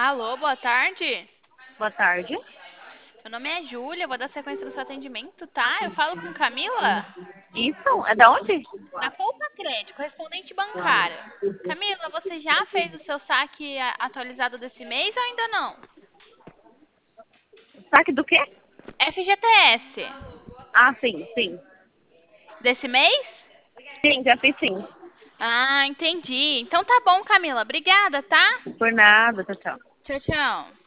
Alô, boa tarde. Boa tarde. Meu nome é Júlia, vou dar sequência no seu atendimento, tá? Eu falo com Camila? Isso? É da onde? Da Poupa Crédito, correspondente bancária. Camila, você já fez o seu saque atualizado desse mês ou ainda não? Saque do quê? FGTS. Ah, sim, sim. Desse mês? Sim, já fiz sim. Ah, entendi. Então tá bom, Camila. Obrigada, tá? Por nada, tchau, tchau. Tchau, tchau.